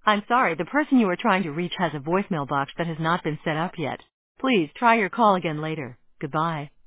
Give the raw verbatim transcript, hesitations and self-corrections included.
I'm sorry, the person you are trying to reach has a voicemail box that has not been set up yet. Please try your call again later. Goodbye.